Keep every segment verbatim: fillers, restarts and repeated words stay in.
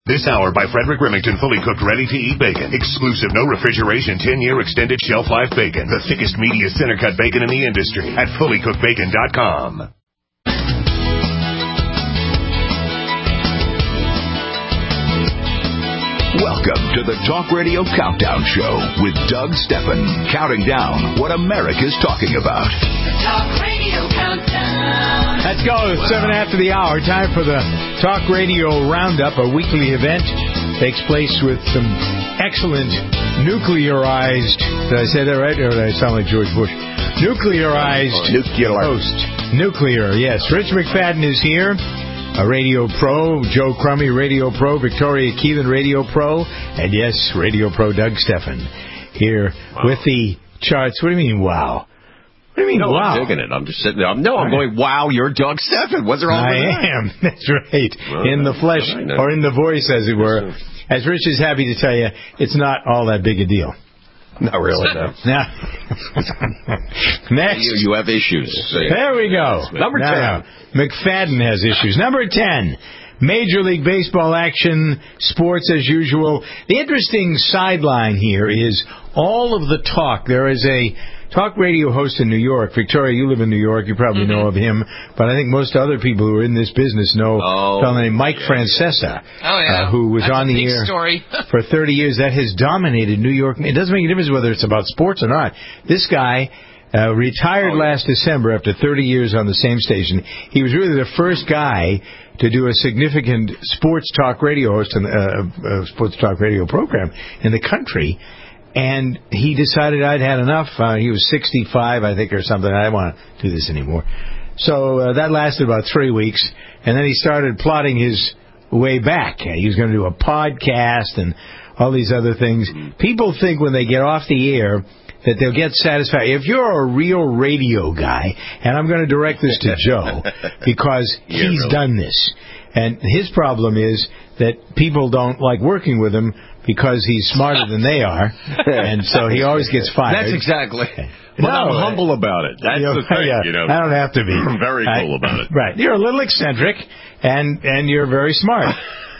This hour by Frederick Remington, fully cooked, ready-to-eat bacon. Exclusive, no refrigeration, ten-year extended shelf life bacon. The thickest, meatiest, center-cut bacon in the industry at fully cooked bacon dot com. Welcome to the Talk Radio Countdown Show with Doug Steffen, counting down what America's talking about. The Talk Radio Countdown. Let's go. Seven after the hour. Time for the Talk Radio Roundup, a weekly event. Takes place with some excellent nuclearized. Did I say that right? Or did I sound like George Bush? Nuclearized Nuclear. host. Nuclear, yes. Rich McFadden is here. A Radio Pro, Joe Crummy, Radio Pro, Victoria Keelan, Radio Pro, and yes, Radio Pro Doug Steffen here wow. with the charts. What do you mean, wow? What do you mean, no, wow? I'm digging it. I'm just sitting there. I'm, no, I'm going, wow, you're Doug Steffen. What's wrong with that? I am. That's right. Well, in the flesh, or in the voice, as it were. As Rich is happy to tell you, it's not all that big a deal. Not really, no. Now, next. You, you have issues. There we go. Number ten. Now, McFadden has issues. Number ten. Major League Baseball action, sports as usual. The interesting sideline here is all of the talk. There is a talk radio host in New York. Victoria, you live in New York. You probably mm-hmm. know of him. But I think most other people who are in this business know oh, a fellow named Mike yeah. Francesa, oh, yeah. uh, who was That's on a the big air story. for thirty years. That has dominated New York. It doesn't make a difference whether it's about sports or not. This guy uh, retired oh, yeah. last December after thirty years on the same station. He was really the first guy to do a significant sports talk radio host and uh, uh, sports talk radio program in the country. And he decided I'd had enough. Uh, he was sixty-five, I think, or something. I don't want to do this anymore. So uh, that lasted about three weeks. And then he started plotting his way back. He was going to do a podcast and all these other things. People think when they get off the air that they'll get satisfied. If you're a real radio guy, and I'm going to direct this to Joe, because yeah, he's really. done this. And his problem is that people don't like working with him because he's smarter than they are, and so he always gets fired. That's exactly. But no, I'm humble about it. That's you know, the thing, yeah, you know. I don't have to be. Very cool I, about it. Right. You're a little eccentric, and and you're very smart.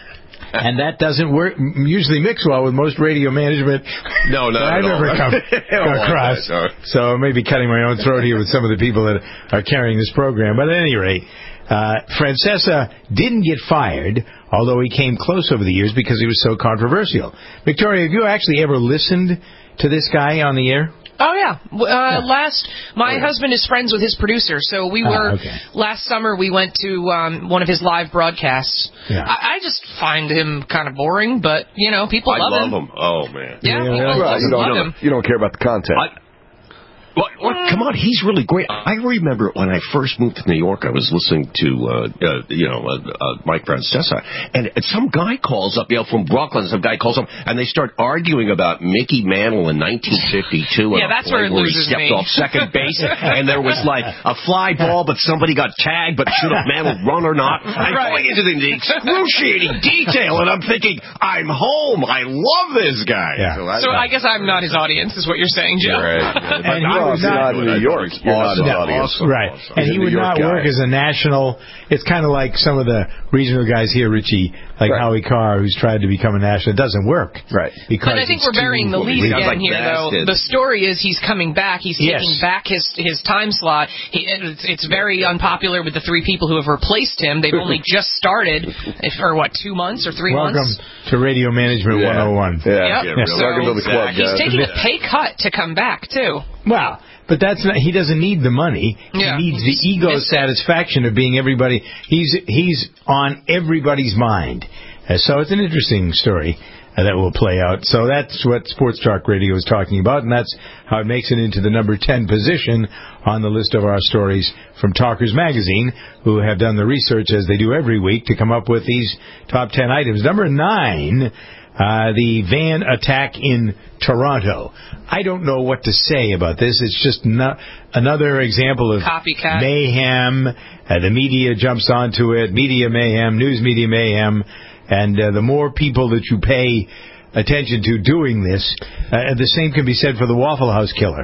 And that doesn't work, usually mix well with most radio management. No, no, I've no. never come, come across. No. So maybe cutting my own throat here with some of the people that are carrying this program. But at any rate, uh, Francesa didn't get fired, although he came close over the years because he was so controversial. Victoria, have you actually ever listened to this guy on the air? Oh, yeah. Uh, yeah. Last, my oh, yeah. husband is friends with his producer, so we were, ah, okay. last summer we went to um, one of his live broadcasts. Yeah. I, I just find him kind of boring, but, you know, people I love, love him. him. Oh, man. Yeah, yeah, people yeah. love, you don't, love him. You don't care about the content. I, What, what, come on, he's really great. I remember when I first moved to New York, I was listening to, uh, uh, you know, uh, uh, Mike Francesa, and some guy calls up, you know, from Brooklyn, some guy calls up, and they start arguing about Mickey Mantle in nineteen fifty-two. Yeah, that's where it where loses he stepped me. off second base, and there was like a fly ball, but somebody got tagged, but should have Mantle run or not? I'm right. going into the, the excruciating detail, and I'm thinking, I'm home. I love this guy. Yeah. So, I, So I guess I'm not his audience, is what you're saying, Joe. Right. And he Well, was you're not, not in New York. You're not Awesome. an audience. Awesome. right. Awesome. And He's he a would New York not work guy. as a national. It's kind of like some of the regional guys here, Richie, like Right. Howie Carr, who's tried to become a national. It doesn't work. Right. Because But I think it's we're burying too- the lead Sounds again like here, though. bastards. The story is he's coming back. He's Yes. taking back his his time slot. He, it's, it's very unpopular with the three people who have replaced him. They've only just started for, what, two months or three Welcome months? to Radio Management Yeah. one oh one. Yeah. Yep. Yeah, So Welcome to the club, he's guys. taking a pay cut to come back, too. Well, but that's not, he doesn't need the money. Yeah. He needs He the just ego missed it. satisfaction of being everybody. He's he's on everybody's mind. Uh, so it's an interesting story uh, that will play out. So that's what Sports Talk Radio is talking about, and that's how it makes it into the number ten position on the list of our stories from Talkers Magazine, who have done the research, as they do every week, to come up with these top ten items. Number nine... Uh, the van attack in Toronto. I don't know what to say about this. It's just no, another example of Copycat. mayhem. Uh, the media jumps onto it. Media mayhem, news media mayhem. And uh, the more people that you pay attention to doing this, uh, the same can be said for the Waffle House killer.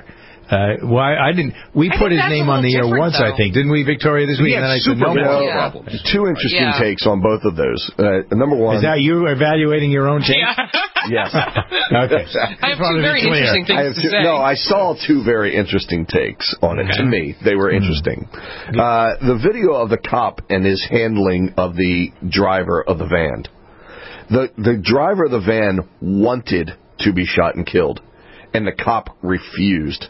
Uh, why I didn't? We I put think his that's name a on the air little once, different, I think, didn't we, Victoria, this week? Yeah, and then I said super no more. Yeah. problems. Two interesting Yeah. takes on both of those. Uh, number one. Is that you evaluating your own take? Yes. Okay. I have Just wanted to two be very clear. interesting things I have to two, say. no, I saw two very interesting takes on it. Okay. To me, they were interesting. Uh, the video of the cop and his handling of the driver of the van. The the driver of the van wanted to be shot and killed, and the cop refused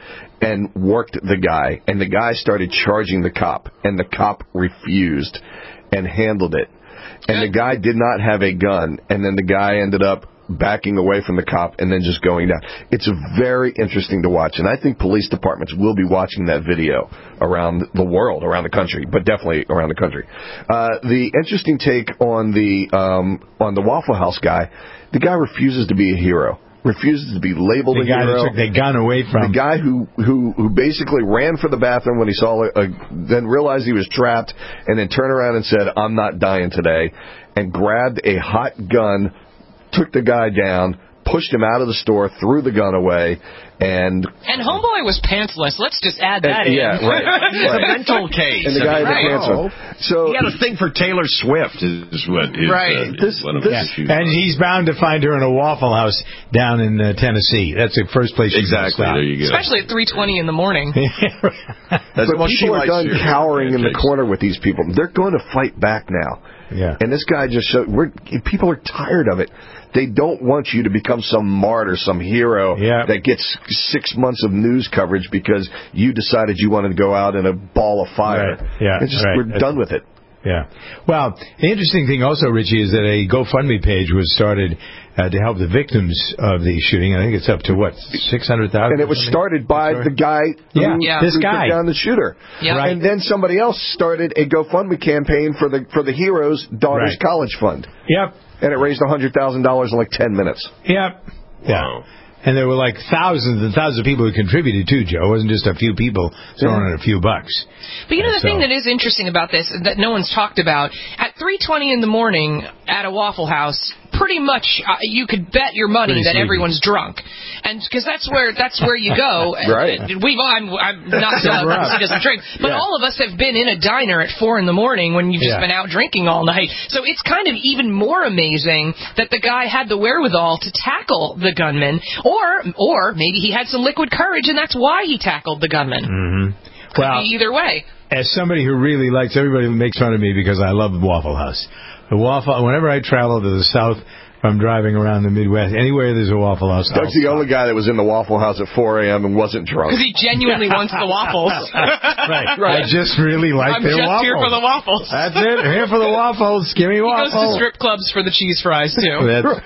and worked the guy. And the guy started charging the cop, and the cop refused and handled it. And the guy did not have a gun, and then the guy ended up backing away from the cop and then just going down. It's very interesting to watch, and I think police departments will be watching that video around the world, around the country, but definitely around the country. Uh, the interesting take on the um, on the Waffle House guy, the guy refuses to be a hero, refuses to be labeled The a guy hero. that took the gun away from The guy who, who, who basically ran for the bathroom when he saw a, a, then realized he was trapped, and then turned around and said, "I'm not dying today," and grabbed a hot gun, took the guy down, pushed him out of the store, threw the gun away, and... And Homeboy was pantsless. Let's just add that and, in. Yeah, right. It's a right. mental case. And the guy had Right. the cancer. So, He had a thing for Taylor Swift, is what is, Right. uh, This- is one of this- his issues. And he's bound to find her in a Waffle House down in uh, Tennessee. That's the first place she's gonna Exactly. stop. There you go. Especially at three twenty in the morning. That's, but well, she people are likes done your- cowering in the takes. corner with these people. They're going to fight back now. Yeah. And this guy just showed, we're, people are tired of it. They don't want you to become some martyr, some hero Yeah. that gets six months of news coverage because you decided you wanted to go out in a ball of fire. Right. Yeah, It's just, right. we're That's- done with it. Yeah. Well, the interesting thing also, Richie, is that a GoFundMe page was started uh, to help the victims of the shooting. I think it's up to, what, six hundred thousand? And it was started by the guy who, Yeah, Yeah. this who guy. took down the shooter. Yeah. Right. And then somebody else started a GoFundMe campaign for the for the hero's daughter's Right. college fund. Yep. And it raised one hundred thousand dollars in like ten minutes. Yep. Yeah. Wow. And there were like thousands and thousands of people who contributed too, Joe. It wasn't just a few people throwing in a few bucks. But you know, the So- thing that is interesting about this that no one's talked about, at three twenty in the morning at a Waffle House, pretty much uh, you could bet your money Pretty that sleepy. everyone's drunk, and because that's where that's where you go. Right. And We've I'm, I'm not Sober uh, up. he doesn't drink, but Yeah. all of us have been in a diner at four in the morning when you've just Yeah. been out drinking all night. So it's kind of even more amazing that the guy had the wherewithal to tackle the gunman, or or maybe he had some liquid courage, and that's why he tackled the gunman. Mm-hmm. Could Well, be either way. as somebody who really likes, everybody makes fun of me because I love Waffle House. The Waffle, whenever I travel to the South, if I'm driving around the Midwest, anywhere there's a Waffle House. Doug's the only guy that was in the Waffle House at four a.m. and wasn't drunk. Because he genuinely wants the waffles. Right. I just really like I'm their just waffles. here for the waffles. That's it. Here for the waffles. Give me He goes waffles. to strip clubs for the cheese fries, too.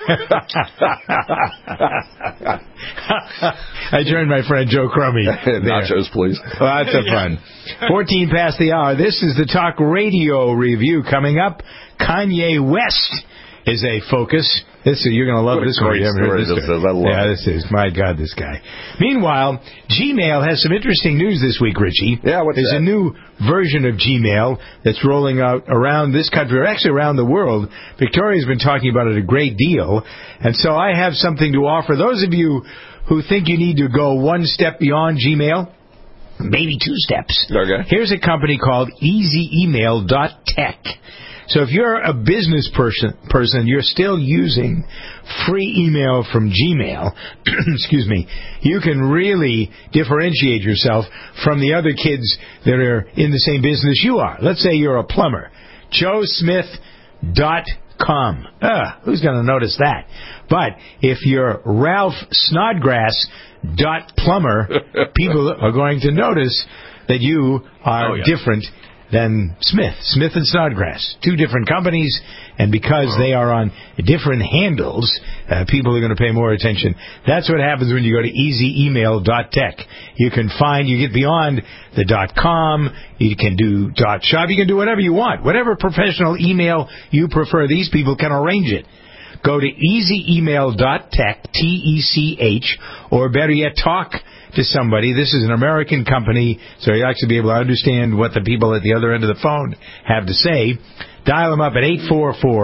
I joined my friend Joe Crummy. there. Nachos, please. Lots of fun. fourteen past the hour. This is the Talk Radio Review. Coming up, Kanye West is a focus. This you're going to love What a this one. great You haven't heard story this this one. is. I love yeah, it. this is. My God, this guy. Meanwhile, Gmail has some interesting news this week, Richie. Yeah, what's There's that? a new version of Gmail that's rolling out around this country, or actually around the world. Victoria's been talking about it a great deal. And so I have something to offer those of you who think you need to go one step beyond Gmail. Maybe two steps. Okay. Here's a company called easy email dot tech. So if you're a business person, person, you're still using free email from Gmail, excuse me, you can really differentiate yourself from the other kids that are in the same business you are. Let's say you're a plumber. joe smith dot com. Ah, who's going to notice that? But if you're Ralph Snodgrass dot plumber, people are going to notice that you are Oh, yeah. different than Smith. Smith and Snodgrass. Two different companies, and because they are on different handles, uh, people are going to pay more attention. That's what happens when you go to easy email dot tech. You can find, you get beyond the .com, you can do .shop, you can do whatever you want. Whatever professional email you prefer, these people can arrange it. Go to easy email dot tech, T E C H, or better yet, talk to somebody. This is an American company, so you actually be able to understand what the people at the other end of the phone have to say. Dial them up at eight four four,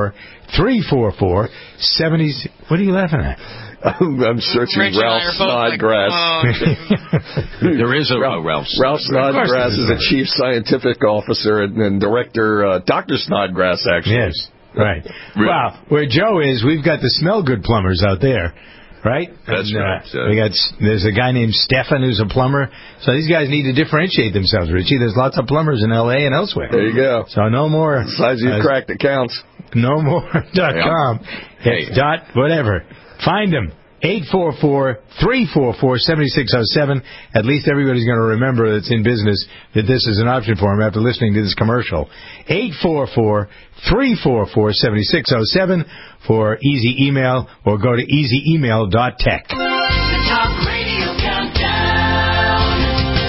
three four four, seven zero. What are you laughing at? I'm, I'm searching Rich and I Ralph are both like, Snodgrass. oh. There is a Ralph, Ralph Ralph Snodgrass. Snodgrass is a chief scientific officer and, and director, uh, Doctor Snodgrass, actually. Yes, right. Wow, where Joe is, we've got the smell good plumbers out there. Right? That's and, uh, right. Uh, we got there's a guy named Stefan who's a plumber. So these guys need to differentiate themselves, Richie. There's lots of plumbers in L A and elsewhere. There you go. So no more. The size you uh, cracked it counts. No more dot com. It's dot whatever. Find them. eight four four, three four four, seven six zero seven. At least everybody's going to remember that's in business that this is an option for them after listening to this commercial. eight four four, three four four, seven six zero seven for easy email, or go to easy email dot tech. The Talk Radio Countdown.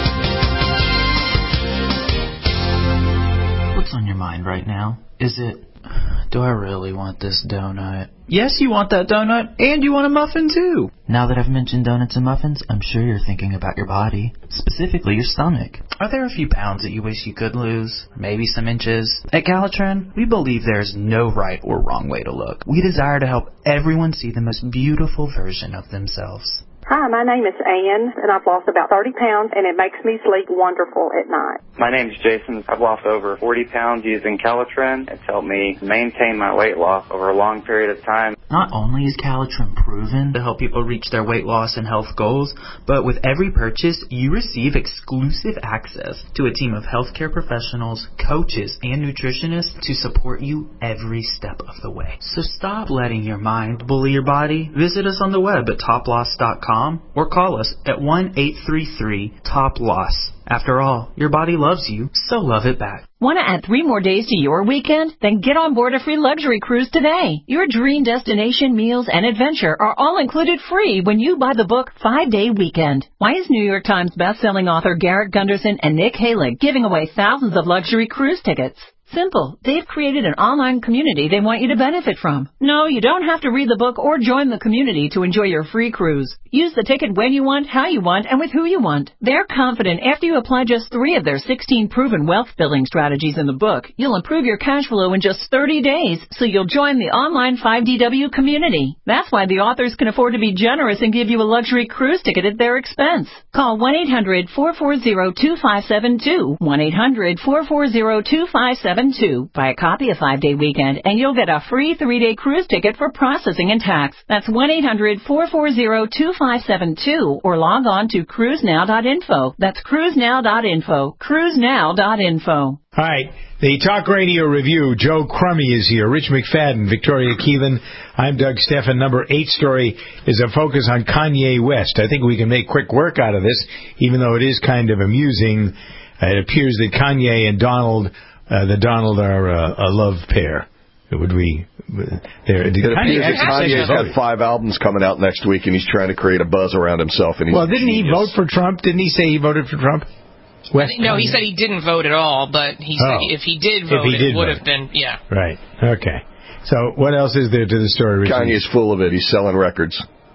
What's on your mind right now? Is it, do I really want this donut? Yes, you want that donut, and you want a muffin too. Now that I've mentioned donuts and muffins, I'm sure you're thinking about your body, specifically your stomach. Are there a few pounds that you wish you could lose? Maybe some inches? At Calitrin, we believe there is no right or wrong way to look. We desire to help everyone see the most beautiful version of themselves. Hi, my name is Ann, and I've lost about thirty pounds, and it makes me sleep wonderful at night. My name's Jason. I've lost over forty pounds using Calitrin. It's helped me maintain my weight loss over a long period of time. Not only is Calitrin proven to help people reach their weight loss and health goals, but with every purchase, you receive exclusive access to a team of healthcare professionals, coaches, and nutritionists to support you every step of the way. So stop letting your mind bully your body. Visit us on the web at top loss dot com or call us at one eight three three, T O P L O S. After all, your body loves you, so love it back. Want to add three more days to your weekend? Then get on board a free luxury cruise today. Your dream destination, meals, and adventure are all included free when you buy the book Five Day Weekend. Why is New York Times bestselling author Garrett Gunderson and Nick Halig giving away thousands of luxury cruise tickets? Simple. They've created an online community they want you to benefit from. No, you don't have to read the book or join the community to enjoy your free cruise. Use the ticket when you want, how you want, and with who you want. They're confident after you apply just three of their sixteen proven wealth building strategies in the book, you'll improve your cash flow in just thirty days, so you'll join the online five D W community. That's why the authors can afford to be generous and give you a luxury cruise ticket at their expense. Call one eight hundred, four four zero, two five seven two, one eight hundred, four four zero, two five seven two. Buy a copy of Five Day Weekend, and you'll get a free three-day cruise ticket for processing and tax. That's one eight hundred, four four zero, two five seven two, or log on to cruise now dot info. That's cruise now dot info. cruise now dot info. All right, the Talk Radio Review. Joe Crummy is here. Rich McFadden, Victoria Keelan. I'm Doug Stephan. Number eight story is a focus on Kanye West. I think we can make quick work out of this, even though it is kind of amusing. Uh, it appears that Kanye and Donald, uh, the Donald are uh, a love pair. Would we? There, it appears that Kanye's got five albums coming out next week, and he's trying to create a buzz around himself. And he's well, didn't he vote for Trump? Didn't he say he voted for Trump? West no, Kanye. He said he didn't vote at all, but he said oh. if he did vote, he did it would vote. have been, yeah. Right. Okay. So what else is there to the story, Richard? Kanye's full of it. He's selling records.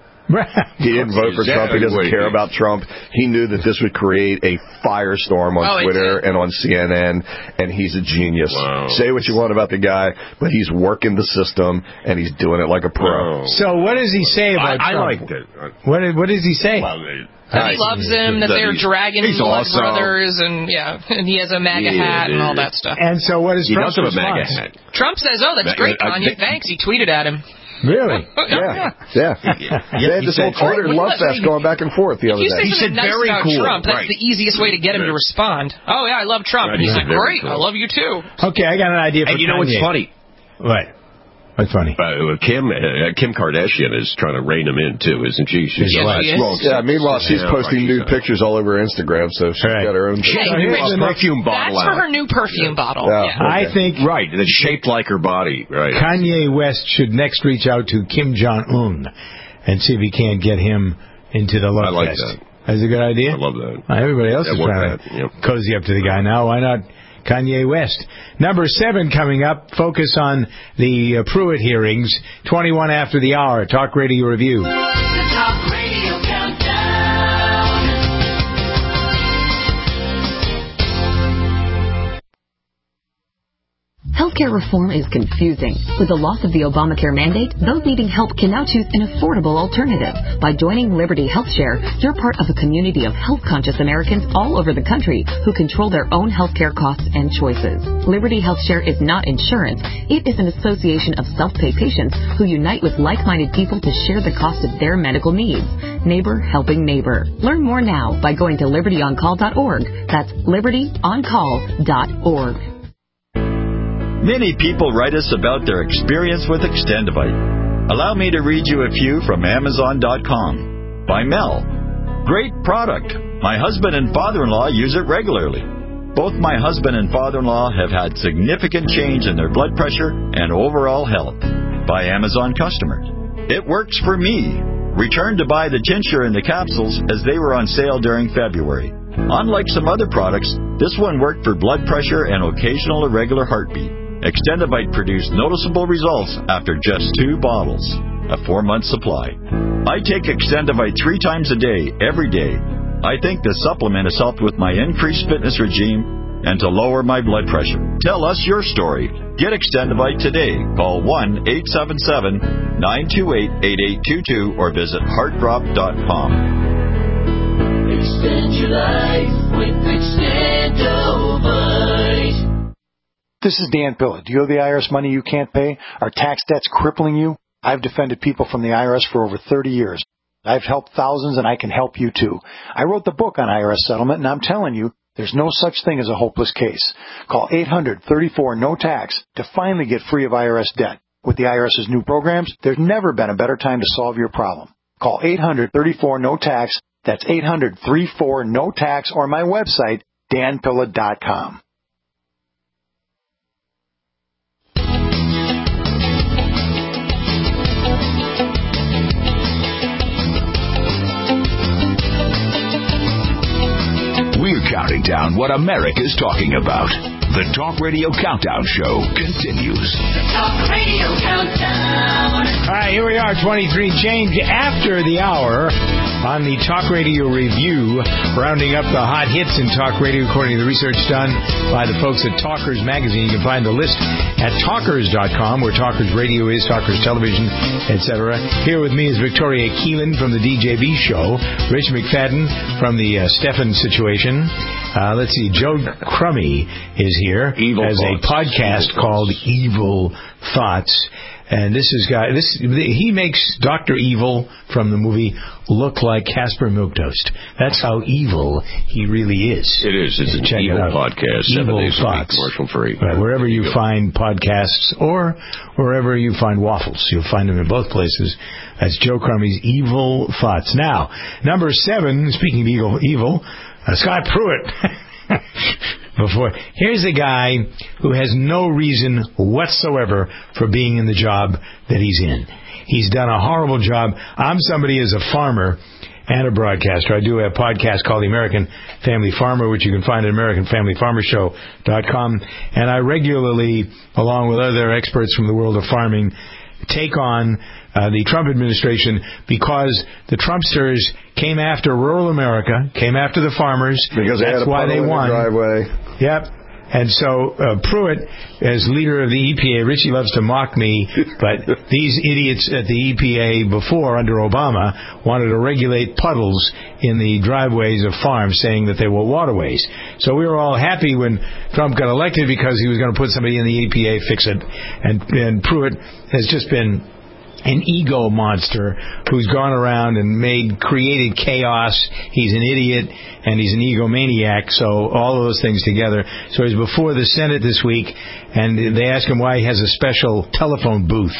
He didn't vote for Trump. He doesn't care about Trump. He knew that this would create a firestorm on oh, Twitter and on C N N, and he's a genius. Wow. Say what you want about the guy, but he's working the system, and he's doing it like a pro. Wow. So what does he say about I, Trump? I liked it. What, what does he say? Well, they, that he loves him, that, that they're dragging he's blood awesome. brothers, and yeah, and he has a MAGA yeah, hat and all yeah. that stuff. And so what is he Trump's does have a MAGA response? hat. Trump says, "Oh, that's great, I, I, Kanye. I, Thanks." He tweeted at him. Really? Yeah, yeah. yeah. They had this whole Twitter love fest going back and forth the other day. If day. you say something nice very about cool. Trump, that's right. the easiest way to get him right. to respond. Oh, yeah, I love Trump. Right. And he's Yeah, like, great, cool. I love you too. Okay, I got an idea for And you know Kanye. what's funny? What? What's funny? Uh, Kim uh, Kim Kardashian is trying to rein him in, too, isn't she? She's yes, she is. well, yeah, meanwhile, she's yeah, posting right, nude pictures all over Instagram, so she's right. got her own... Hey, a perfume bottle That's for out. her new perfume bottle. Yeah. Yeah. Okay. I think Right, that's shaped like her body. Right. Kanye West should next reach out to Kim Jong-un and see if he can't get him into the love I like fest. that. That's a good idea. I love that. Well, everybody else That is worked trying out, to yep. cozy up to the guy now. Why not Kanye West? Number seven coming up. Focus on the uh, Pruitt hearings. twenty-one after the hour. Talk Radio Review. The Talk Radio Countdown. Health Healthcare reform is confusing. With the loss of the Obamacare mandate, those needing help can now choose an affordable alternative. By joining Liberty HealthShare, you're part of a community of health-conscious Americans all over the country who control their own healthcare costs and choices. Liberty HealthShare is not insurance. It is an association of self-pay patients who unite with like-minded people to share the cost of their medical needs. Neighbor helping neighbor. Learn more now by going to liberty on call dot org. That's liberty on call dot org. Many people write us about their experience with Extendivite. Allow me to read you a few from amazon dot com. By Mel. Great product. My husband and father-in-law use it regularly. Both my husband and father-in-law have had significant change in their blood pressure and overall health. By Amazon customers. It works for me. Returned to buy the tincture and the capsules as they were on sale during February. Unlike some other products, this one worked for blood pressure and occasional irregular heartbeat. Extendivite produced noticeable results after just two bottles, a four-month supply. I take Extendivite three times a day, every day. I think the supplement has helped with my increased fitness regime and to lower my blood pressure. Tell us your story. Get Extendivite today. Call one eight seven seven, nine two eight, eight eight two two or visit heart drop dot com. Extend your life with Extendivite. This is Dan Pilla. Do you owe the I R S money you can't pay? Are tax debts crippling you? I've defended people from the I R S for over thirty years. I've helped thousands, and I can help you too. I wrote the book on I R S settlement, and I'm telling you, there's no such thing as a hopeless case. Call eight hundred, thirty-four, no tax to finally get free of I R S debt. With the IRS's new programs, there's never been a better time to solve your problem. Call eight hundred, thirty-four, no tax. That's eight hundred, thirty-four, no tax, or my website, dan pilla dot com. We're counting down what America's talking about. The Talk Radio Countdown Show continues. The Talk Radio Countdown. All right, here we are, twenty-three change after the hour on the Talk Radio Review, rounding up the hot hits in Talk Radio according to the research done by the folks at Talkers Magazine. You can find the list at talkers dot com, where Talkers Radio is, Talkers Television, et cetera. Here with me is Victoria Keelan from the D J B Show, Rich McFadden from the uh, Stephan Situation. Uh, let's see, Joe Crummy is here Evil as Thoughts. a podcast called Evil Thoughts. And this is guy. This he makes Doctor Evil from the movie look like Casper Milquetoast. That's how evil he really is. It is. It's an Check evil it out. podcast. Seven Evil days a week, Thoughts. commercial free. Right, wherever you find podcasts or wherever you find waffles, you'll find them in both places. That's Joe Crummy's Evil Thoughts. Now, number seven. Speaking of evil, evil, uh, Scott Pruitt. Before, here's a guy who has no reason whatsoever for being in the job that he's in. He's done a horrible job. I'm somebody as a farmer and a broadcaster. I do a podcast called The American Family Farmer, which you can find at american family farmer show dot com. And I regularly, along with other experts from the world of farming, take on uh, the Trump administration because the Trumpsters came after rural America, came after the farmers. Because they That's had a why puddle they in won. their driveway. Yep. And so uh, Pruitt, as leader of the E P A, Richie loves to mock me, but these idiots at the E P A before, under Obama, wanted to regulate puddles in the driveways of farms, saying that they were waterways. So we were all happy when Trump got elected because he was going to put somebody in the E P A, fix it. And, and Pruitt has just been an ego monster who's gone around and made, created chaos. He's an idiot and he's an egomaniac. So all of those things together. So he's before the Senate this week, and they ask him why he has a special telephone booth.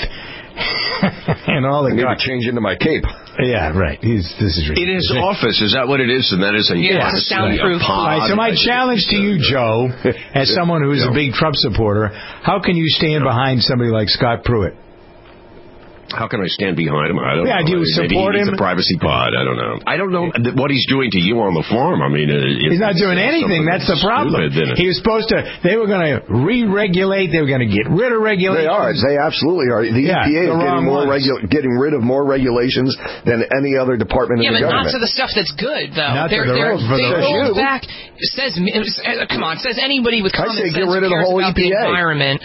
And all the I need guys to change into my cape. Yeah, right. He's, this is In his office, is that what it is? And that is a Yeah, box, soundproof. a pod. All right, so my challenge to you, Joe, as someone who is a big Trump supporter, how can you stand behind somebody like Scott Pruitt? How can I stand behind him? I don't Yeah, know. do you Maybe support he needs him? a privacy pod. I don't know. I don't know what he's doing to you on the farm. I mean, uh, He's not doing anything. That's the problem. Stupid, he was supposed to. They were going to re-regulate. They were going to get rid of regulations. They are. They absolutely are. The Yeah, E P A the is wrong getting more ones. regu- getting rid of more regulations than any other department Yeah, in the but government. not to the stuff that's good, though. Not to they're, the they're, rest- for they the rest. rolled You. back. It says, uh, come on, it says anybody with I common say sense get rid of the cares whole about E P A. the environment.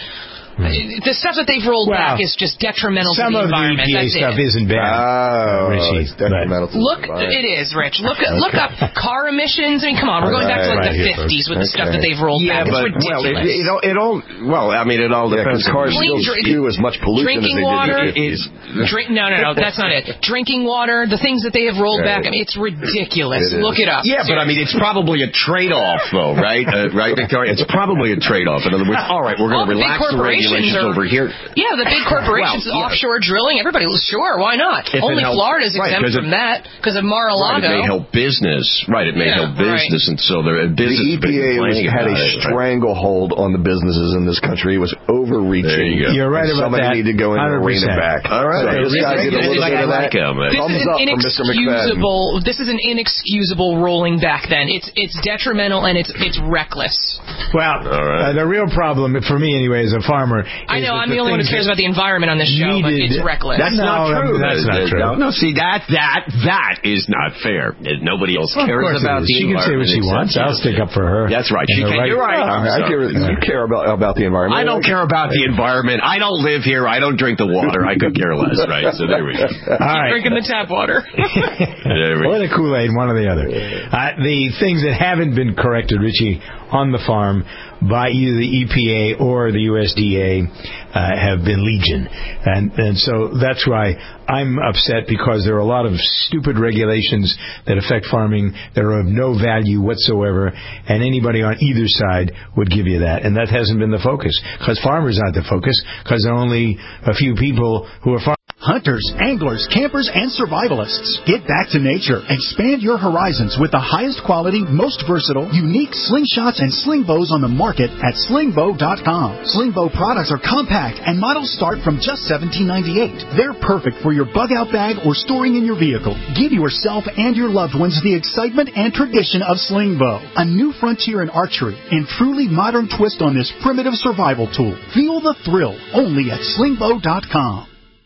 The stuff that they've rolled Well, back is just detrimental to Some the of the E environment. P A That's stuff it. isn't bad. Oh, Richie, it's detrimental to the Look, environment. it is, Rich. Look, look up car emissions. I mean, come on, we're going back to like Right, the right, fifties with the okay. stuff that they've rolled Yeah, back. but It's well, it, ridiculous. it, all- it all well, I mean, it all Yeah, depends. because cars Clean still drink- spew as much pollution drinking as they water. did in the fifties. Drink, no, no, no, that's not it. Drinking water, the things that they have rolled Right. back, I mean, it's ridiculous. It is. Look it up. Yeah, but I mean, it's probably a trade-off, though, right? Uh, right, Victoria? It's probably a trade-off. In other words, all right, we're going All to the big relax the corporations regulations are- over here. Yeah, the big corporations, Well, yeah. offshore drilling, everybody, sure, why not? If it Only helps- Florida's right, exempt 'cause it- from that because of Right, Mar-a-Lago. it may help business. Right, it may Yeah, help business, and so the business. The E P A was, had a stranglehold on the businesses in this country. It was overreaching. There you go. You're right And about somebody that. needed to go in and rein it back. All right. So this guy did a little bit of that. This Thumbs is up an from Mister McFadden. inexcusable. This is an inexcusable rolling back. Then it's it's detrimental and it's it's reckless. Well, uh, the real problem, for me anyway, as a farmer, I is know that I'm the only one who things cares that about the environment on this show, but needed- it's reckless. That's No, not true. that's not true. No, no, see that that that is not fair. Nobody else Well, of cares course it about is. the She can say what she environment wants. except I'll you. stick up for her. That's right. And She the can. right- You're right. I, I So- care, you care about about the environment. I don't care about the environment. I don't live here. I don't drink the water. I could care less, right? So there we go. All right. Drinking the tap water. There we Or go. the Kool-Aid, one or the other. Uh, the things that haven't been corrected, Richie, on the farm by either the E P A or the U S D A uh, have been legion. And and so that's why I'm upset, because there are a lot of stupid regulations that affect farming that are of no value whatsoever, and anybody on either side would give you that. And that hasn't been the focus, because farmers aren't the focus, because there are only a few people who are farmers. Hunters, anglers, campers, and survivalists. Get back to nature. Expand your horizons with the highest quality, most versatile, unique slingshots and sling bows on the market at sling bow dot com. Sling bow products are compact and models start from just seventeen ninety-eight. They're perfect for your bug out bag or storing in your vehicle. Give yourself and your loved ones the excitement and tradition of sling bow. A new frontier in archery and truly modern twist on this primitive survival tool. Feel the thrill only at sling bow dot com.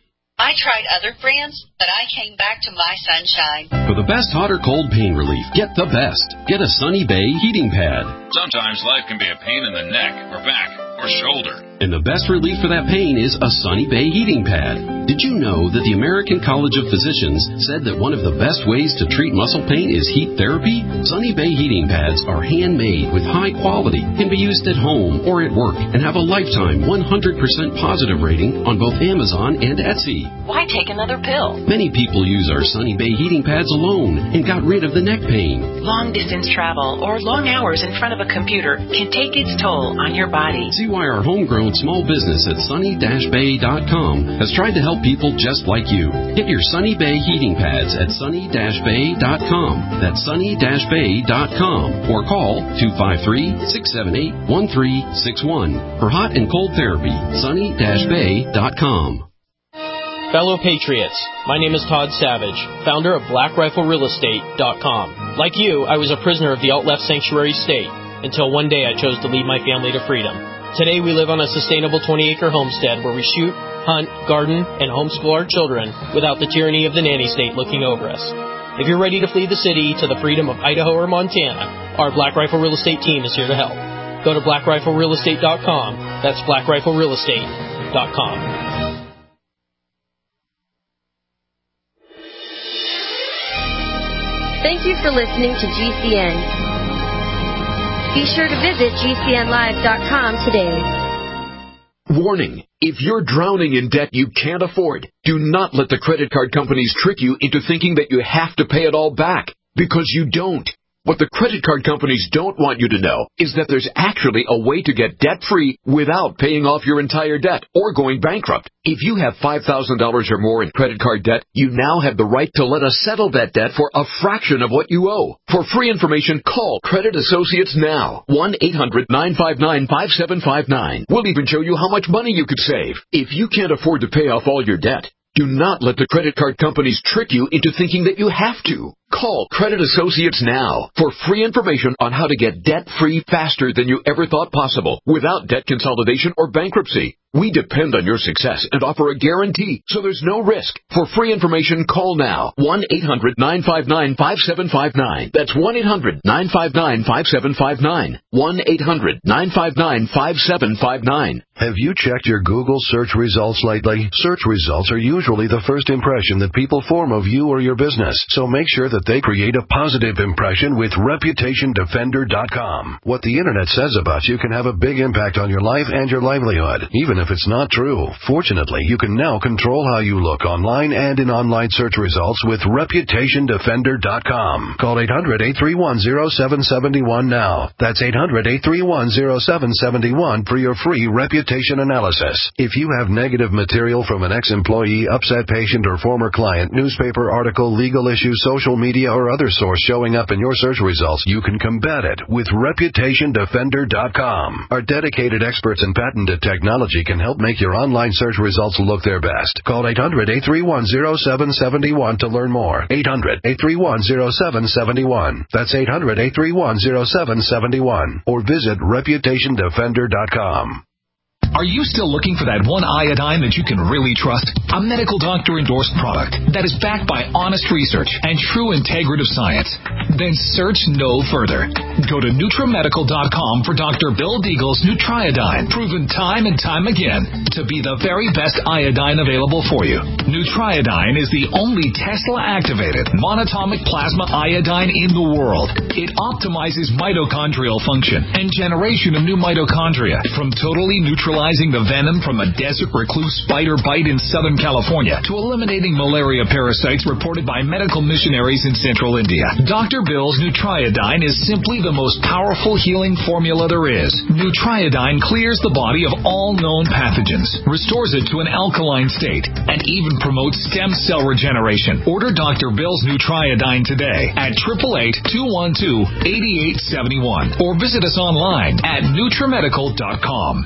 I tried other brands, but I came back to my Sunshine. For the best hot or cold pain relief, get the best. Get a Sunny Bay heating pad. Sometimes life can be a pain in the neck or back or shoulder. And the best relief for that pain is a Sunny Bay heating pad. Did you know that the American College of Physicians said that one of the best ways to treat muscle pain is heat therapy? Sunny Bay heating pads are handmade with high quality, can be used at home or at work, and have a lifetime one hundred percent positive rating on both Amazon and Etsy. Why take another pill? Many people use our Sunny Bay heating pads alone and got rid of the neck pain. Long distance travel or long hours in front of a computer can take its toll on your body. See why our homegrown small business at sunny dash bay dot com has tried to help people just like you. Get your Sunny Bay heating pads at sunny dash bay dot com. That's sunny dash bay dot com. Or call two five three, six seven eight, one three six one. For hot and cold therapy, sunny dash bay dot com. Fellow Patriots, my name is Todd Savage, founder of black rifle real estate dot com. Like you, I was a prisoner of the alt-left sanctuary state until one day I chose to lead my family to freedom. Today we live on a sustainable twenty-acre homestead where we shoot, hunt, garden, and homeschool our children without the tyranny of the nanny state looking over us. If you're ready to flee the city to the freedom of Idaho or Montana, our Black Rifle Real Estate team is here to help. Go to black rifle real estate dot com. That's black rifle real estate dot com. Thank you for listening to G C N. Be sure to visit G C N live dot com today. Warning. If you're drowning in debt you can't afford, do not let the credit card companies trick you into thinking that you have to pay it all back, because you don't. What the credit card companies don't want you to know is that there's actually a way to get debt-free without paying off your entire debt or going bankrupt. If you have five thousand dollars or more in credit card debt, you now have the right to let us settle that debt for a fraction of what you owe. For free information, call Credit Associates now. one eight hundred nine five nine five seven five nine. We'll even show you how much money you could save. If you can't afford to pay off all your debt, do not let the credit card companies trick you into thinking that you have to. Call Credit Associates now for free information on how to get debt-free faster than you ever thought possible without debt consolidation or bankruptcy. We depend on your success and offer a guarantee, so there's no risk. For free information, call now. one eight hundred nine five nine five seven five nine. That's one eight hundred nine five nine five seven five nine. one eight hundred nine five nine five seven five nine. Have you checked your Google search results lately? Search results are usually the first impression that people form of you or your business, so make sure that they create a positive impression with Reputation Defender dot com. What the Internet says about you can have a big impact on your life and your livelihood, even if it's not true. Fortunately, you can now control how you look online and in online search results with Reputation Defender dot com. Call eight hundred eight three one zero seven seven one now. That's eight hundred eight three one zero seven seven one for your free reputation analysis. If you have negative material from an ex-employee, upset patient, or former client, newspaper article, legal issue, social media, or other source showing up in your search results, you can combat it with Reputation Defender dot com. Our dedicated experts in patented technology can help make your online search results look their best. Call eight hundred eight three one zero seven seven one to learn more. eight hundred eight three one zero seven seven one. That's eight hundred eight three one zero seven seven one. Or visit Reputation Defender dot com. Are you still looking for that one iodine that you can really trust? A medical doctor-endorsed product that is backed by honest research and true integrative science? Then search no further. Go to NutriMedical dot com for Doctor Bill Deagle's Nutriodine, proven time and time again to be the very best iodine available for you. Nutriodine is the only Tesla-activated monatomic plasma iodine in the world. It optimizes mitochondrial function and generation of new mitochondria from totally neutralizing the venom from a desert recluse spider bite in Southern California to eliminating malaria parasites reported by medical missionaries in central India. Doctor Bill's Nutriodine is simply the most powerful healing formula there is. Nutriodine clears the body of all known pathogens, restores it to an alkaline state, and even promotes stem cell regeneration. Order Doctor Bill's Nutriodine today at eight eight eight, two one two, eight eight seven one or visit us online at NutriMedical dot com.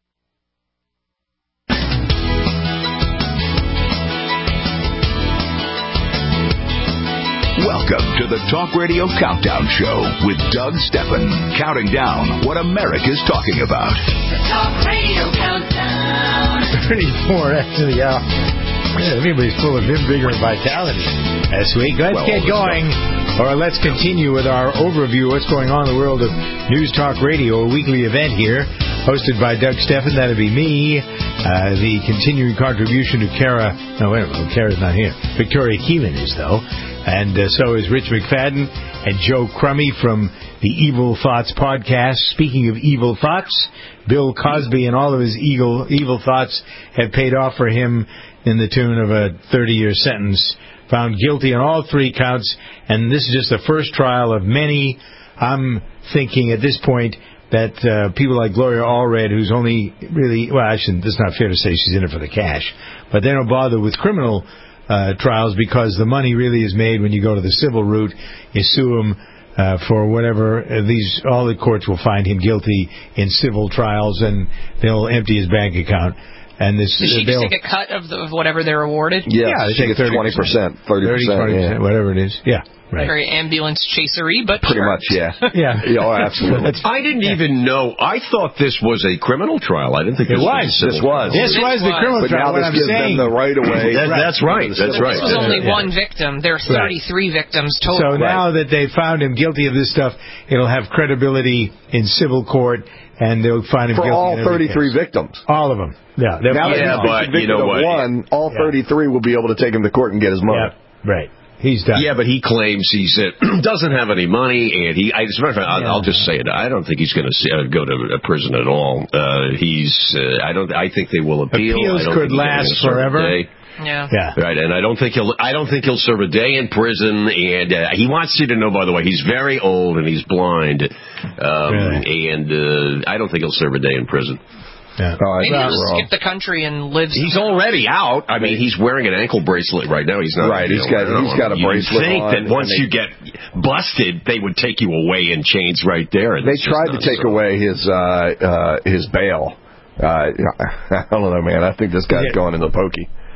Welcome to the Talk Radio Countdown Show with Doug Steppen, counting down what America's talking about. The Talk Radio Countdown. thirty-four after the hour. Yeah, everybody's full of vim, vigor, and vitality this week. Let's Well, get let's going, or let's continue with our overview of what's going on in the world of News Talk Radio, a weekly event here, hosted by Doug Steffen. That'll be me. Uh, the continuing contribution to Kara. No, wait a minute. Kara's not here. Victoria Keelan is, though. And uh, so is Rich McFadden and Joe Crummy from the Evil Thoughts podcast. Speaking of evil thoughts, Bill Cosby and all of his evil, evil thoughts have paid off for him in the tune of a thirty-year sentence. Found guilty on all three counts, and this is just the first trial of many. I'm thinking at this point that uh, people like Gloria Allred, who's only really, well, actually, that's not fair to say she's in it for the cash, but they don't bother with criminal Uh, trials because the money really is made when you go to the civil route. You sue them uh, for whatever. Uh, these all the courts will find him guilty in civil trials, and they'll empty his bank account. And this, Does she uh, just take a cut of, the, of whatever they're awarded? Yeah, yeah, they she take gets twenty percent, thirty percent, yeah. whatever it is. Yeah, right. Very ambulance chasery, but pretty sure. much, yeah. Yeah, yeah, oh, absolutely. I didn't even know. I thought this was a criminal trial. I didn't think it this was. was. A this was. This was the criminal but trial. Now this what I'm gives saying. them the right away. That, that's right. That's right. This was only Yeah. one victim. There are thirty-three right. victims So total. now that they found him guilty of this stuff, it'll have credibility in civil court, and they'll find him for guilty all in every thirty-three case. victims. All of them. Yeah. Now that yeah, he's but convicted you know of what? one, all yeah. thirty-three will be able to take him to court and get his money. Yeah. Right. He's done. Yeah, but he claims he uh, doesn't have any money, and he. I, as a matter of fact, I'll, Yeah. I'll just say it. I don't think he's going to uh, go to a prison at all. Uh, he's. Uh, I don't. I think they will appeal. Appeals I don't could think he's last gonna serve a forever. day. Yeah. Yeah. Right, and I don't think he'll. I don't think he'll serve a day in prison. And uh, he wants you to know, by the way, he's very old and he's blind, um, Really? and uh, I don't think he'll serve a day in prison. Yeah. Oh, I Maybe think he'll we're all- skip the country and live. He's already out. I mean, he's wearing an ankle bracelet right now. He's not. Right, you he's know, got- I don't he's know. got a You'd bracelet think on, that once and they- you get busted, they would take you away in chains right there. And They it's just tried to not take so. away his uh, uh, his bail. Uh, I don't know, man. I think this guy's Yeah. going in the pokey.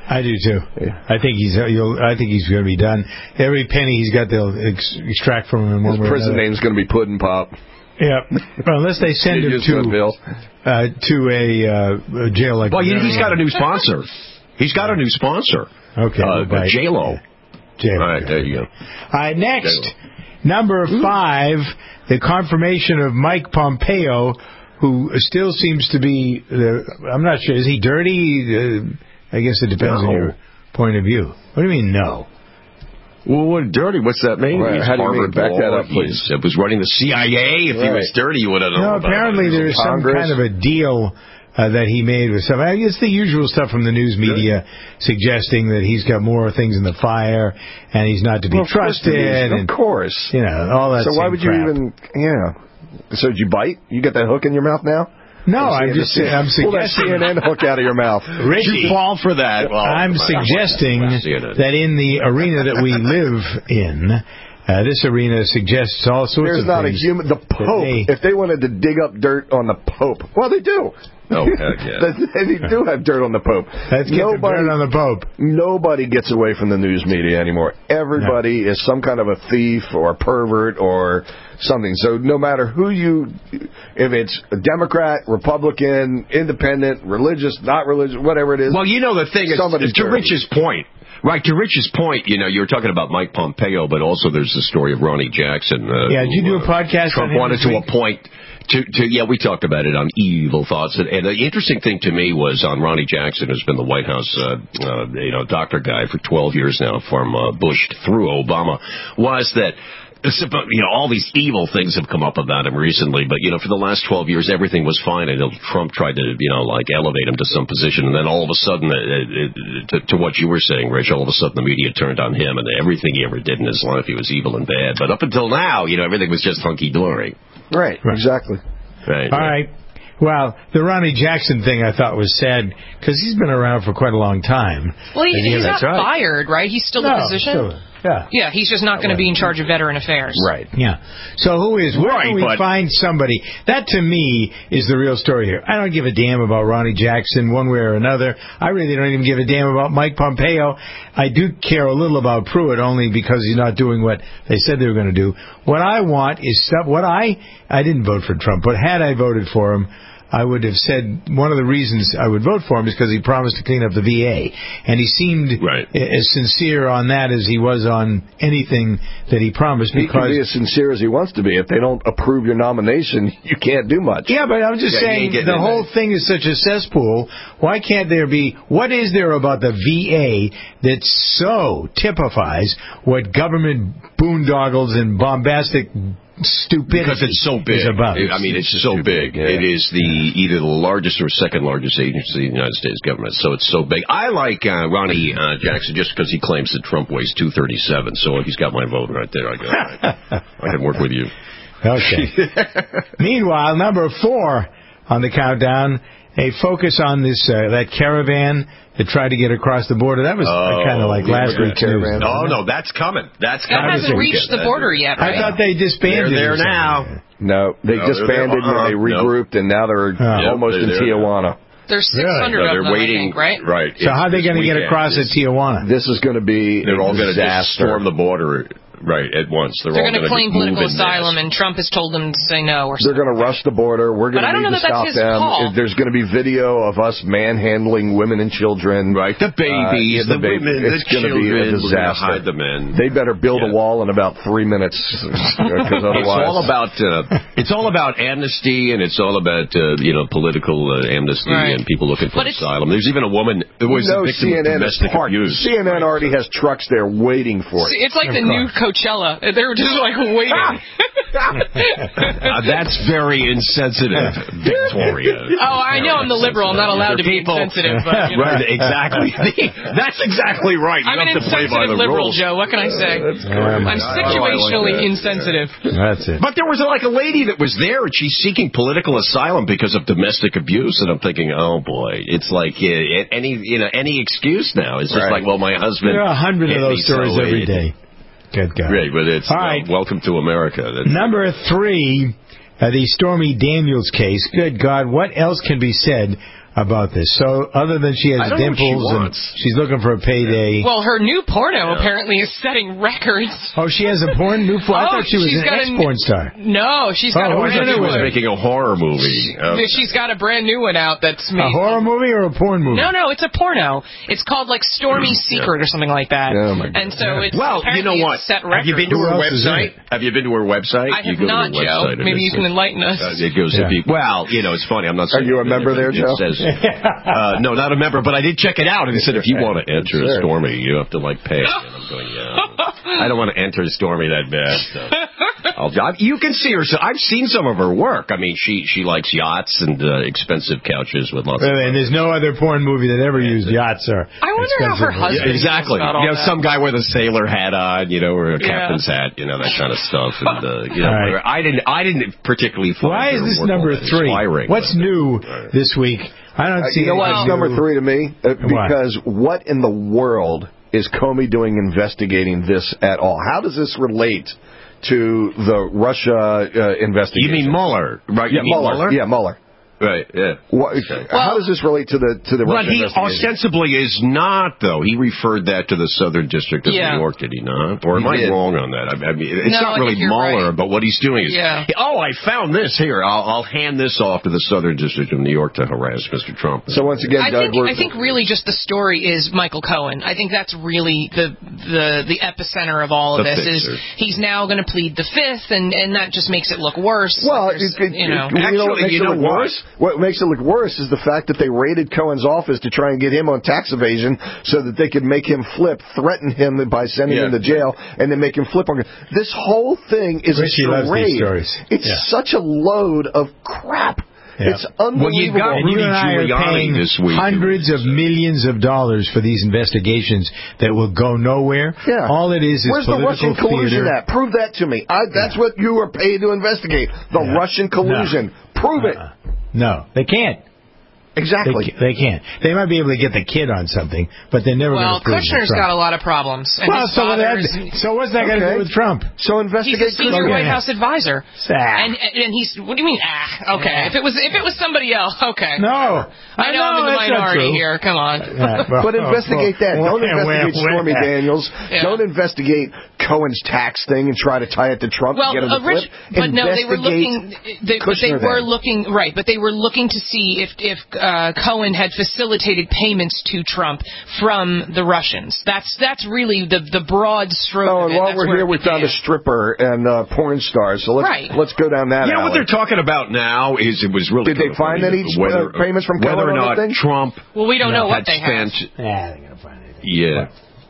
I do too. Yeah. I think he's. You'll, I think he's going to be done. Every penny he's got, they'll ex- extract from him in one His way or prison another. name's going to be Puddin' Pop. Yeah, well, unless they send him to uh, to a, uh, a jail like. Well, he's got a new sponsor. He's got a new sponsor. Okay, uh, well, J-Lo. J-Lo. All right, there you go. All right, next, number five, the confirmation of Mike Pompeo, who still seems to be. Uh, I'm not sure. Is he dirty? Uh, I guess it depends no. on your point of view. What do you mean, no? Well, what dirty? What's that mean? Right. How do you mean? Back that up, please. It was running the C I A. If right. he was dirty, you would have known. No, about apparently it. there's some kind of a deal uh, that he made with some. I mean, it's the usual stuff from the news media yeah. suggesting that he's got more things in the fire and he's not to be well, trusted. Of and, course. You know, all that. So why would crap. you even? Yeah. So did you bite? You got that hook in your mouth now? No, I'm just saying. I'm Pull that C N N hook out of your mouth. Richie, you fall for that. Well, I'm suggesting that in the arena that we live in, uh, this arena suggests all sorts There's of not things. a human. The Pope. They, if they wanted to dig up dirt on the Pope, well, they do. Oh, heck yeah. They do have dirt on the Pope. Let's get nobody, the dirt on the Pope. Nobody gets away from the news media anymore. Everybody no. is some kind of a thief or a pervert or something. So no matter who you, if it's a Democrat, Republican, independent, religious, not religious, whatever it is. Well, you know the thing is, to dirty. Rich's point. Right, to Rich's point, you know, you were talking about Mike Pompeo, but also there's the story of Ronnie Jackson. Uh, yeah, did you do a podcast Trump on him wanted to appoint... To, to, yeah, we talked about it on Evil Thoughts, and, and the interesting thing to me was on Ronnie Jackson, who's been the White House, uh, uh, you know, doctor guy for twelve years now, from uh, Bush through Obama, was that. You know, all these evil things have come up about him recently, but, you know, for the last twelve years, everything was fine until Trump tried to, you know, like, elevate him to some position, and then all of a sudden, uh, it, to, to what you were saying, Rich, all of a sudden the media turned on him, and everything he ever did in his life, he was evil and bad. But up until now, you know, everything was just hunky-dory. Right, right. Exactly. Right. All right. Well, the Ronnie Jackson thing I thought was sad because he's been around for quite a long time. Well, he, he's not right. fired, right? He's still no, in position? Still, yeah. Yeah, he's just not going to be in charge of veteran affairs. Right. Yeah. So who is? Where right, can we but... find somebody? That, to me, is the real story here. I don't give a damn about Ronnie Jackson one way or another. I really don't even give a damn about Mike Pompeo. I do care a little about Pruitt only because he's not doing what they said they were going to do. What I want is stuff. What I I didn't vote for Trump, but had I voted for him, I would have said one of the reasons I would vote for him is because he promised to clean up the V A. And he seemed right. as sincere on that as he was on anything that he promised. He because can be as sincere as he wants to be. If they don't approve your nomination, you can't do much. Yeah, but I'm just yeah, saying the whole that. thing is such a cesspool. Why can't there be... What is there about the V A that so typifies what government boondoggles and bombastic... stupidity because it's so big. About. It, I mean, it's so big. Yeah. It is the either the largest or second largest agency in the United States government. So it's so big. I like uh, Ronnie uh, Jackson just because he claims that Trump weighs two thirty-seven. So he's got my vote right there. I go, right. I can work with you. Okay. Meanwhile, number four on the countdown. A focus on this uh, that caravan that tried to get across the border. That was oh, kind of like last week's caravan. Oh, no, that's coming. That's coming. That hasn't reached the border yet, right? I thought they disbanded. They're there now. No, they no, disbanded and they regrouped, no. and now they're uh, almost they're in Tijuana. There's six hundred really? no, of them, waiting, I think, right? Right. So how are they going to get across at Tijuana? This is going to be They're all going to just storm the border. Right, at once. They're, They're going to claim political asylum, and Trump has told them to say no. Or They're going to rush the border. We're going to need to stop them. Call. There's going to be video of us manhandling women and children. Right, the babies, uh, the, the baby. women, it's the going to be a disaster. Hide the men. They better build yeah. a wall in about three minutes, because otherwise, it's all about uh, it's all about amnesty, and it's all about uh, you know political uh, amnesty right. and people looking for but asylum. There's even a woman who was a victim C N N of domestic abuse. C N N right. already has trucks there waiting for it. See, it's like of the course. new Coachella. They're We're just like waiting. uh, that's very insensitive, Victoria. Oh, I know I'm the liberal. I'm not allowed to be people, insensitive. But, you know. Right, exactly. That's exactly right. You I'm an have to play by insensitive the liberal, rules. Joe. What can I say? That's I'm situationally oh, like insensitive. That's it. But there was like a lady that was there, and she's seeking political asylum because of domestic abuse. And I'm thinking, oh boy, it's like uh, any you know any excuse now. It's just right. like, well, my husband. There are a hundred of those stories so every it, day. Good God. Right, but it's All right. well, welcome to America. That's Number three, uh, the Stormy Daniels case. Good God, what else can be said about this. So other than she has I don't know what she dimples and wants. she's looking for a payday. Well, her new porno apparently is setting records. Oh, she has a porn new porn. I Oh, thought she was she's an got a ex-porn n- star. No, she's got Oh, a what brand is it? new She was one. making a horror movie. Uh, She's got a brand new one out that's made. A horror movie or a porn movie? No, no, it's a porno. It's called like Stormy Secret or something like that. Oh, my God. And so it's well, you know apparently what? it's set Have you been to records. her Who else is in website? Have you been to her website? I you have go not, to her Joe. website and Maybe it you can says- enlighten us. Uh, it goes Yeah. if you, well, you know, it's funny. I'm not. Are you a member there, it Joe? Says, uh, no, not a member, but I did check it out, and it said if you want to enter Sure. Stormy, you have to like pay. And I'm going, yeah, I don't want to enter Stormy that bad. So. I'll, I, you can see her. So I've seen some of her work. I mean, she she likes yachts and uh, expensive couches with lots. Really, of and there's no other porn movie that ever used yachts or. I wonder how her husband Yeah, exactly. feels about all You know, that. some guy with a sailor hat on, you know, or a Yeah. captain's hat, you know, that kind of stuff. And uh, you know, All right. I didn't, I didn't particularly. Find Why is her this work all number that three? inspiring, What's but- new this week? I don't Uh, see you know what? anything It's number new. three to me uh, Why? because what in the world is Comey doing investigating this at all? How does this relate to the Russia uh, investigation? You mean Mueller, right? Yeah, you mean Mueller. Mueller? Yeah, Mueller. Right, yeah. What, how does this relate to the to the But Russia he investigation? ostensibly is not, though. He referred that to the Southern District of Yeah. New York, did he not? Or am He I did. wrong on that? I, I mean, it's No, not I really think you're Mueller, right. but what he's doing is, Yeah. oh, I found this here. I'll, I'll hand this off to the Southern District of New York to harass Mister Trump. So once again, I Doug, think we're, I think really just the story is Michael Cohen. I think that's really the the the epicenter of all of The this fixer. is he's now going to plead the fifth, and and that just makes it look worse. well, There's, it, it, you know. you know what Actually, makes you it know look what? worse? What makes it look worse is the fact that they raided Cohen's office to try and get him on tax evasion so that they could make him flip, threaten him by sending Yeah. him to jail, and then make him flip on. This whole thing is Richie a loves these charade. stories. It's Yeah. such a load of crap. Yeah. It's unbelievable. Well, you got And you Rudy and I are Giuliani paying this week. hundreds of millions of dollars for these investigations that will go nowhere. Yeah. All it is is Where's the political Russian collusion theater. at? Prove that to me. I, that's what you are paid to investigate. The Yeah. Russian collusion. Prove it. Uh-uh. No, they can't. Exactly. They, ca- they can't. They might be able to get the kid on something, but they're never Well, going to prove Kushner's it. got a lot of problems. And Well, his so, what father that, is- so what's that got to Okay. do with Trump? So He's investigate a senior Kushner. White House advisor, Ah. and and he's what do you mean? Ah, okay. If it was if it was somebody else, okay. No, I know I I'm in the that's not minority true. here. Come on. Yeah, well, But investigate that. well, Don't well, investigate well, Stormy well. Daniels. Yeah. Don't investigate Cohen's tax thing and try to tie it to Trump Well, to get him to uh, Rich, flip. but no, they were Investigate looking. They, but they Kushner were then. looking right, but they were looking to see if if uh, Cohen had facilitated payments to Trump from the Russians. That's that's really the the broad stroke. Oh, of and it. while That's we're where here, it we found a began. stripper and uh, porn star. So let's Right. let's go down that You know alley. what they're talking about now is it was really. Did they kind of find funny any, that whether, uh, payments from whether Cohen or on not that thing? Trump Well, we don't know had what they have. spent. Yeah, they're going to find anything. Yeah.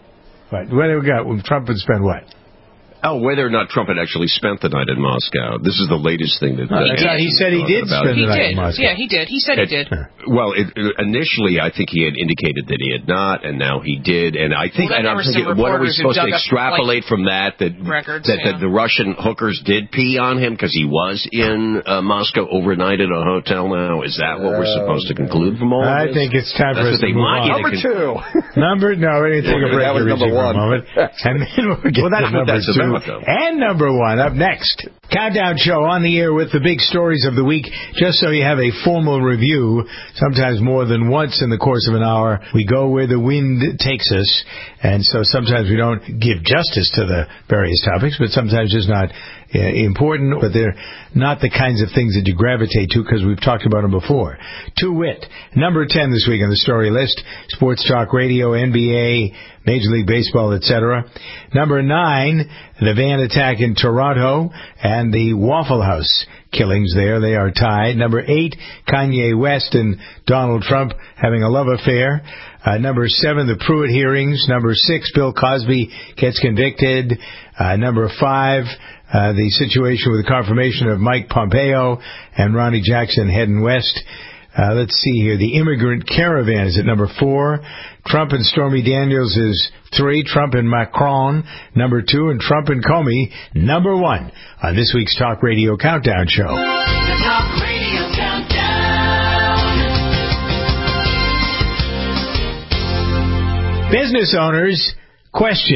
But what do we got? Well, Trump would spend what? Oh, whether or not Trump had actually spent the night in Moscow. This is the latest thing that. Uh, that he said he did about. spend He the night did. in Moscow. Yeah, he did. He said he It- did. Well, it, initially, I think he had indicated that he had not, and now he did. And I think, Well, and then there I'm were some thinking, what are we reporters who supposed to dug up, extrapolate from that? That records, that, yeah. that the Russian hookers did pee on him because he was in uh, Moscow overnight at a hotel. Now, is that what we're supposed to conclude from all of I this? think it's time for us That's what to they move want on. you to Number con- two. Number no, we're going to take a break That was here, number Richie, for a one. moment, and then we'll get Well, that's to what number that's two about, though. and number one up next. Countdown show on the air with the big stories of the week, just so you have a formal review. Sometimes more than once in the course of an hour, we go where the wind takes us, and so sometimes we don't give justice to the various topics, but sometimes it's not uh, important, but they're not the kinds of things that you gravitate to because we've talked about them before. To wit, number ten this week on the story list, Sports Talk Radio, N B A, Major League Baseball, et cetera. Number nine, the van attack in Toronto and the Waffle House killings there. They are tied. Number eight, Kanye West and Donald Trump having a love affair. Uh, number seven, the Pruitt hearings. Number six, Bill Cosby gets convicted. Uh, number five, uh, the situation with the confirmation of Mike Pompeo and Ronnie Jackson heading west. Uh, let's see here. The immigrant caravan is at number four. Trump and Stormy Daniels is three. Trump and Macron, number two. And Trump and Comey, number one on this week's Talk Radio Countdown Show. The Talk Radio Countdown. Business owners, question.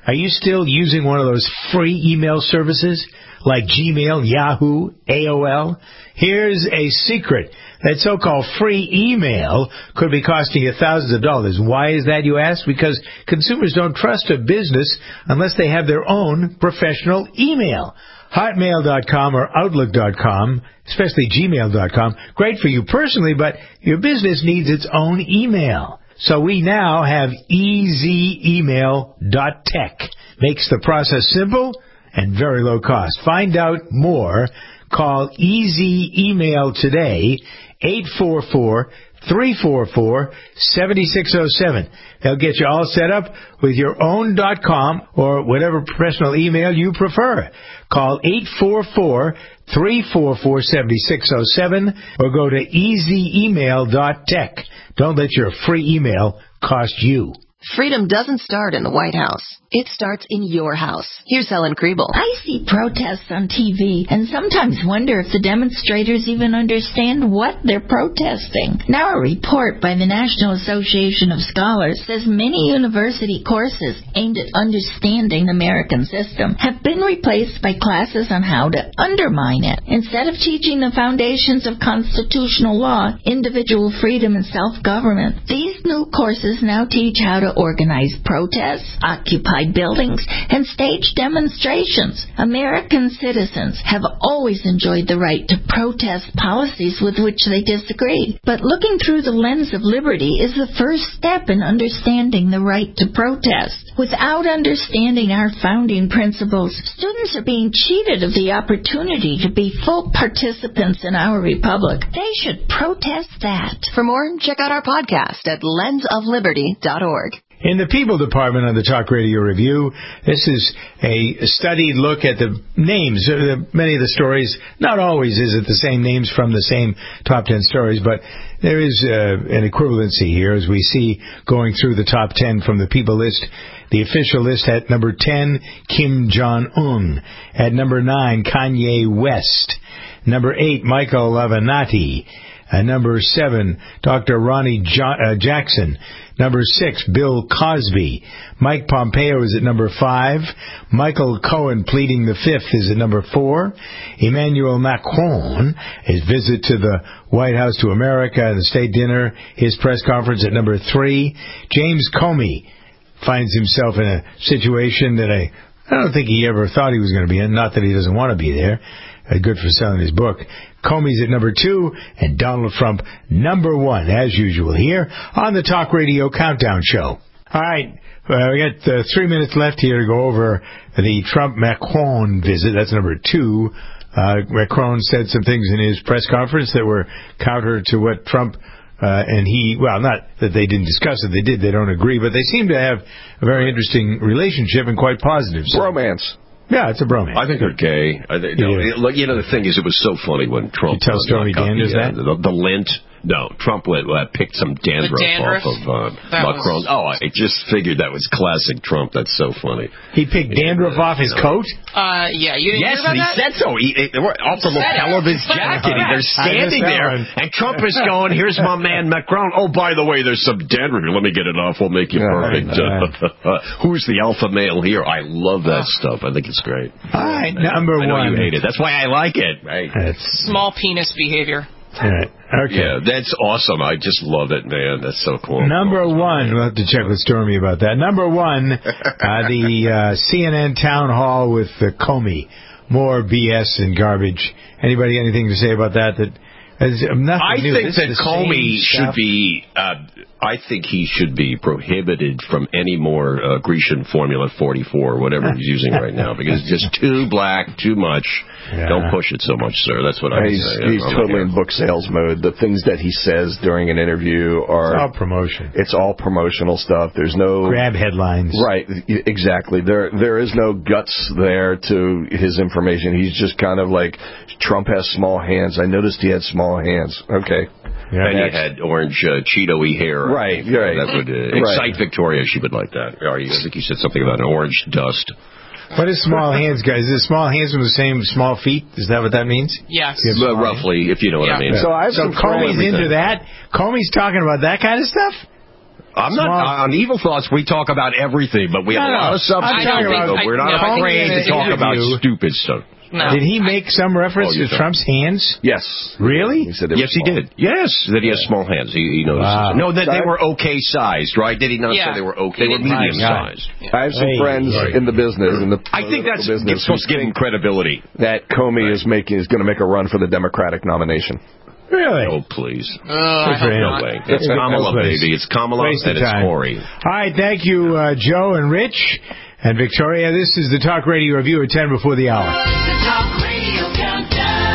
Are you still using one of those free email services like Gmail, Yahoo, A O L? Here's a secret. That so-called free email could be costing you thousands of dollars. Why is that, you ask? Because consumers don't trust a business unless they have their own professional email. Hotmail dot com or Outlook dot com, especially Gmail dot com, great for you personally, but your business needs its own email. So we now have E Z email dot tech. Makes the process simple and very low cost. Find out more. Call Easy Email today, eight four four, three four four, seven six zero seven. They'll get you all set up with your own .com or whatever professional email you prefer. Call eight four four, three four four, seven six zero seven or go to easy email dot tech. Don't let your free email cost you. Freedom doesn't start in the White House. It starts in your house. Here's Helen Kriebel. I see protests on T V and sometimes wonder if the demonstrators even understand what they're protesting. Now a report by the National Association of Scholars says many university courses aimed at understanding the American system have been replaced by classes on how to undermine it. Instead of teaching the foundations of constitutional law, individual freedom, and self-government, these new courses now teach how to organize protests, occupy buildings, and stage demonstrations. American citizens have always enjoyed the right to protest policies with which they disagree. But looking through the lens of liberty is the first step in understanding the right to protest. Without understanding our founding principles, students are being cheated of the opportunity to be full participants in our republic. They should protest that. For more, check out our podcast at lens of liberty dot org. In the People Department of the Talk Radio Review, this is a studied look at the names. Many of the stories, not always is it the same names from the same top ten stories, but there is uh, an equivalency here as we see going through the top ten from the People list. The official list at number ten, Kim Jong-un. At number nine, Kanye West. Number eight, Michael Avenatti. At number seven, Doctor Ronnie jo- uh, Jackson. Number six, Bill Cosby. Mike Pompeo is at number five. Michael Cohen pleading the fifth is at number four. Emmanuel Macron, his visit to the White House to America and the state dinner, his press conference at number three. James Comey finds himself in a situation that I, I don't think he ever thought he was going to be in. Not that he doesn't want to be there. Uh, good for selling his book. Comey's at number two, and Donald Trump number one, as usual, here on the Talk Radio Countdown Show. All right, uh, we got uh, three minutes left here to go over the Trump-Macron visit. That's number two. Uh, Macron said some things in his press conference that were counter to what Trump uh, and he, well, not that they didn't discuss it, they did, they don't agree, but they seem to have a very interesting relationship and quite positive. So. Romance. Yeah, it's a bromance. I think they're gay. I think, no, it, like, you know, the thing is, it was so funny when Trump... You tell Stormy Daniels the, that? The, the lint... No, Trump went, uh, picked some dandruff, dandruff? off of uh, Macron. Was... Oh, I just figured that was classic Trump. That's so funny. He picked dandruff yeah, off his no. coat? Uh, yeah, you didn't yes, hear about he that? said so. He, it, off the lapel of his jacket. They're standing there, and Trump is going, here's my man Macron. Oh, by the way, there's some dandruff here. Let me get it off. We'll make you perfect. Uh, who's the alpha male here? I love that stuff. I think it's great. All right, number I know one. you hate it. That's why I like it. Right? Small penis behavior. All right. Okay. Yeah, that's awesome. I just love it, man. That's so cool. Number one, we'll have to check with Stormy about that. Number one, uh, the uh, C N N town hall with uh, Comey. More B S and garbage. Anybody anything to say about that? That is nothing I new. think this that Comey should be. Uh, I think he should be prohibited from any more uh, Grecian Formula forty-four, whatever he's using right now, because it's just too black, too much. Yeah. Don't push it so much, sir. That's what I he's, say. He's totally in book sales mode. The things that he says during an interview are... It's all promotion. It's all promotional stuff. There's no... Grab headlines. Right, exactly. There, There is no guts there to his information. He's just kind of like, Trump has small hands. I noticed he had small hands. Okay. Yeah, and he had orange uh, Cheeto-y hair. Right, right. That would uh, excite right. Victoria. She would like that. Or I think you said something about an orange dust. What is small hands, guys? Is it small hands from the same small feet? Is that what that means? Yes. Well, roughly, if you know what yeah. I mean. So, I have so Comey's into that? Comey's talking about that kind of stuff? I'm not on Evil Thoughts. We talk about everything, but we have No, a lot no. of substance. I'm talking about- but we're not I- no, afraid I- to talk about interview. stupid stuff. No. Did he make some reference Oh, you to don't. Trump's hands? Yes. Really? He said they Yes, were he small. did. Yes, that he has small hands. He, he knows. Wow. No, that they were okay sized, right? Did he not Yeah. say they were okay? They were He didn't- medium My sized. I have some Hey, friends right. in the business, in the I think that's political business, supposed to give him credibility. that Comey is making is going to make a run for the Democratic nomination. Really? Oh, please. Uh, I Good for hope him. No not. way. It's Kamala, baby. It's Kamala Waste and of it's time. Corey. All right, thank you, uh, Joe and Rich and Victoria. This is the Talk Radio Review at ten before the hour. The Talk Radio Countdown.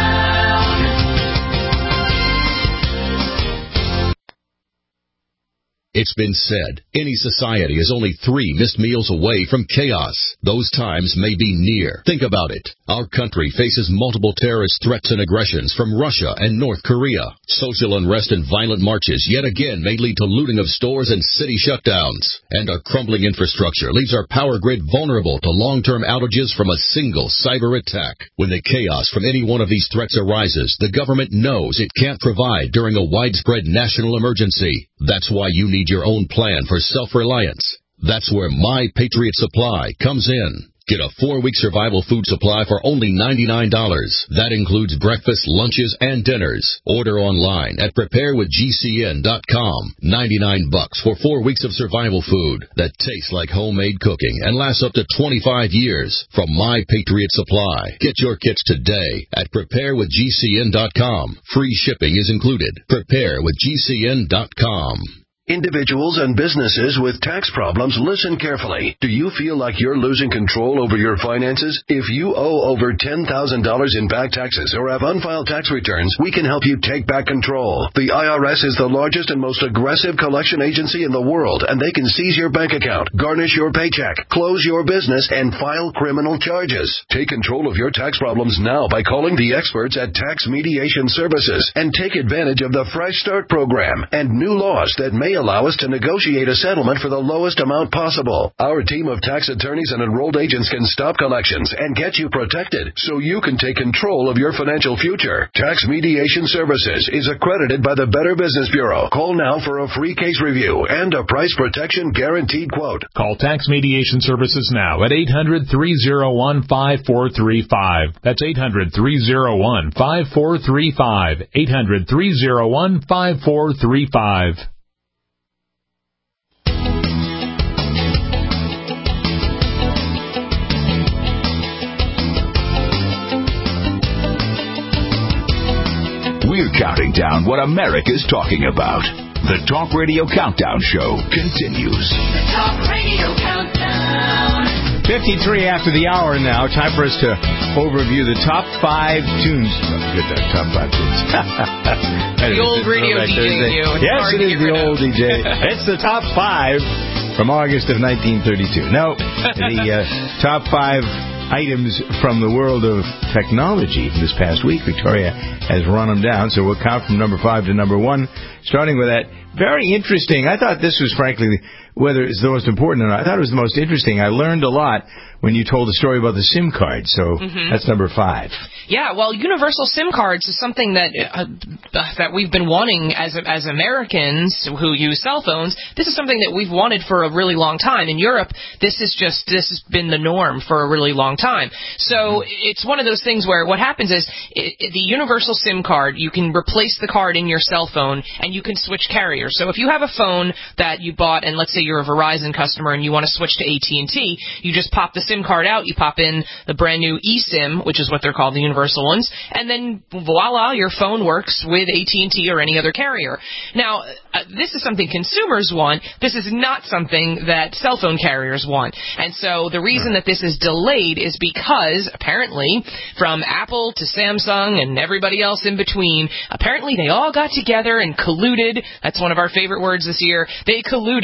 It's been said, any society is only three missed meals away from chaos. Those times may be near. Think about it. Our country faces multiple terrorist threats and aggressions from Russia and North Korea. Social unrest and violent marches yet again may lead to looting of stores and city shutdowns. And our crumbling infrastructure leaves our power grid vulnerable to long-term outages from a single cyber attack. When the chaos from any one of these threats arises, the government knows it can't provide during a widespread national emergency. That's why you need your own plan for self-reliance. That's where My Patriot Supply comes in. Get a four-week survival food supply for only ninety-nine dollars. That includes breakfast, lunches, and dinners. Order online at prepare with G C N dot com. ninety-nine bucks for four weeks of survival food that tastes like homemade cooking and lasts up to twenty-five years from My Patriot Supply. Get your kits today at prepare with G C N dot com. Free shipping is included. prepare with G C N dot com. Individuals and businesses with tax problems, listen carefully. Do you feel like you're losing control over your finances? If you owe over ten thousand dollars in back taxes or have unfiled tax returns, we can help you take back control. The I R S is the largest and most aggressive collection agency in the world, and they can seize your bank account, garnish your paycheck, close your business, and file criminal charges. Take control of your tax problems now by calling the experts at Tax Mediation Services and take advantage of the Fresh Start program and new laws that may allow us to negotiate a settlement for the lowest amount possible. Our team of tax attorneys and enrolled agents can stop collections and get you protected so you can take control of your financial future. Tax Mediation Services is accredited by the Better Business Bureau. Call now for a free case review and a price protection guaranteed quote. Call Tax Mediation Services now at eight hundred, three oh one, five four three five. That's eight hundred, three oh one, five four three five. eight hundred, three oh one, five four three five. We're counting down what America's talking about. The Talk Radio Countdown Show continues. The Talk Radio Countdown. fifty-three after the hour now. Time for us to overview the top five tunes. Oh, good, that top five tunes. The old radio D J you. It's Yes, hard it to is get the rid of. old D J. It's the top five from August of nineteen thirty-two. No, the uh, top five items from the world of technology this past week. Victoria has run them down, so we'll count from number five to number one, starting with that very interesting. I thought this was, frankly, whether it's the most important or not, I thought it was the most interesting. I learned a lot when you told the story about the SIM card, so Mhm. that's number five. Yeah, well, universal SIM cards is something that uh, that we've been wanting as as Americans who use cell phones. This is something that we've wanted for a really long time. In Europe, this is just this has been the norm for a really long time. So it's one of those things where what happens is it, it, the universal SIM card, you can replace the card in your cell phone and you can switch carriers. So if you have a phone that you bought, and let's say you're a Verizon customer and you want to switch to A T and T, you just pop the SIM card out, you pop in the brand new eSIM, which is what they're called, the universal ones, and then voila, your phone works with A T and T or any other carrier. Now, uh, this is something consumers want. This is not something that cell phone carriers want. And so the reason that this is delayed is because, apparently, from Apple to Samsung and everybody else in between, apparently they all got together and colluded. That's one of our favorite words this year. They colluded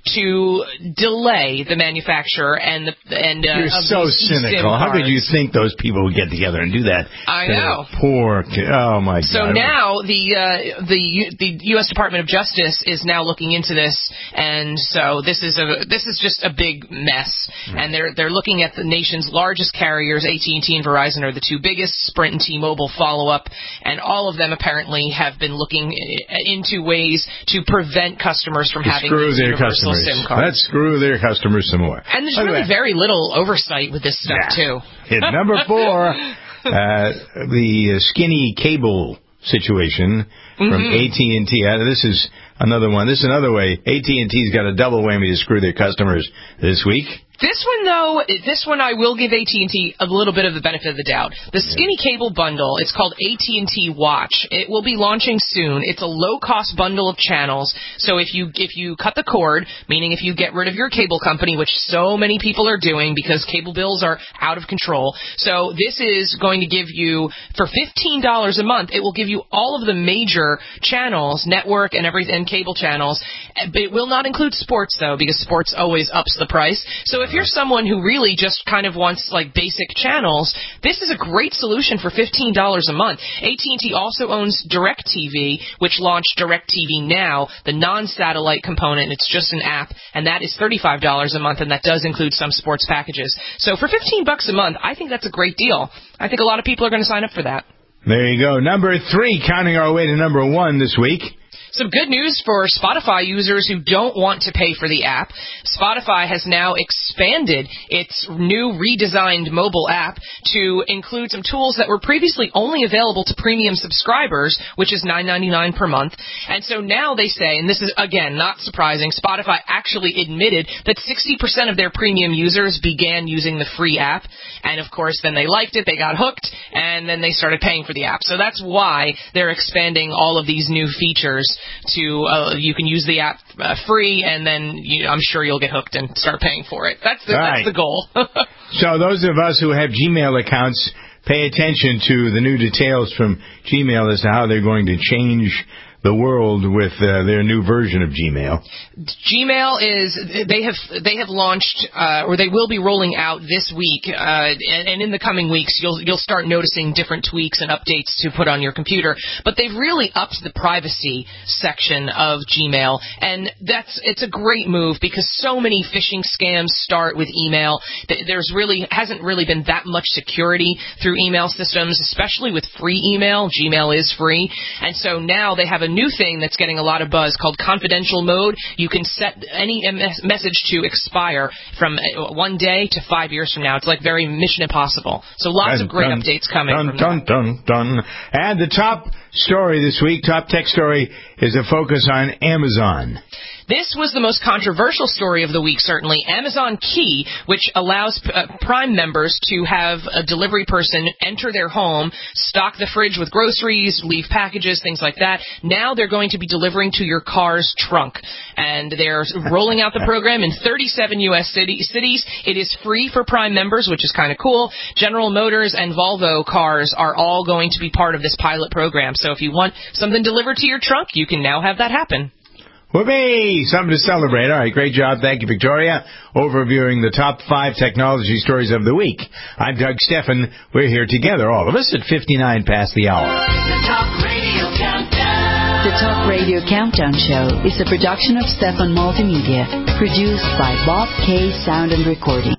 to delay the manufacture and the and uh, You're of so these cynical. eSIM How could cards. you think those people would get together and do that? I to know. their Poor kid. Oh my So God. now the uh, the U- the U S Department of Justice is now looking into this, and so this is a this is just a big mess. Mm. And they're they're looking at the nation's largest carriers. A T and T and Verizon are the two biggest. Sprint and T-Mobile follow up, and all of them apparently have been looking into ways to prevent customers from To having screw these their universal customers. SIM cards. Let's screw their customers some more. And there's By the really way, very little oversight with this stuff Yeah. too. Hit number four, uh, the skinny cable situation from Mhm. A T and T. Uh, this is another one. This is another way. A T and T's got a double whammy to screw their customers this week. This one, though, this one I will give A T and T a little bit of the benefit of the doubt. The skinny cable bundle, it's called A T and T Watch. It will be launching soon. It's a low-cost bundle of channels. So if you if you cut the cord, meaning if you get rid of your cable company, which so many people are doing because cable bills are out of control. So this is going to give you, for fifteen dollars a month, it will give you all of the major channels, network and everything, and cable channels. It will not include sports, though, because sports always ups the price. So if you're someone who really just kind of wants like basic channels, this is a great solution for fifteen dollars a month. A T and T also owns DirecTV, which launched DirecTV Now, the non-satellite component. It's just an app, and that is thirty-five dollars a month, and that does include some sports packages. So for fifteen bucks a month, I think that's a great deal. I think a lot of people are going to sign up for that. There you go. Number three, counting our way to number one this week. Some good news for Spotify users who don't want to pay for the app. Spotify has now expanded its new redesigned mobile app to include some tools that were previously only available to premium subscribers, which is nine ninety-nine per month. And so now they say, and this is, again, not surprising, Spotify actually admitted that sixty percent of their premium users began using the free app. And, of course, then they liked it, they got hooked, and then they started paying for the app. So that's why they're expanding all of these new features to, uh, you can use the app uh, free, and then you, I'm sure you'll get hooked and start paying for it. That's the, that's Right. the goal. So those of us who have Gmail accounts, pay attention to the new details from Gmail as to how they're going to change the world with uh, their new version of Gmail. Gmail is they have they have launched uh, or they will be rolling out this week, uh, and, and in the coming weeks you'll you'll start noticing different tweaks and updates to put on your computer. But they've really upped the privacy section of Gmail, and that's it's a great move because so many phishing scams start with email. There's really hasn't really been that much security through email systems, especially with free email. Gmail is free, and so now they have a new thing that's getting a lot of buzz called confidential mode. You can set any message to expire from one day to five years from now. It's like very Mission Impossible. So lots Dun, of great dun, updates coming dun, from dun, that. dun, dun. And the top story this week, top tech story, is a focus on Amazon. This was the most controversial story of the week, certainly. Amazon Key, which allows uh, Prime members to have a delivery person enter their home, stock the fridge with groceries, leave packages, things like that. Now they're going to be delivering to your car's trunk. And they're rolling out the program in thirty-seven U S city, cities. It is free for Prime members, which is kind of cool. General Motors and Volvo cars are all going to be part of this pilot program. So if you want something delivered to your trunk, you can now have that happen. Whoopee! Something to celebrate. All right, great job. Thank you, Victoria. Overviewing the top five technology stories of the week. I'm Doug Steffen. We're here together, all of us, at fifty-nine past the hour. The Talk Radio Countdown. The Talk Radio Countdown Show is a production of Steffen Multimedia, produced by Bob K. Sound and Recording.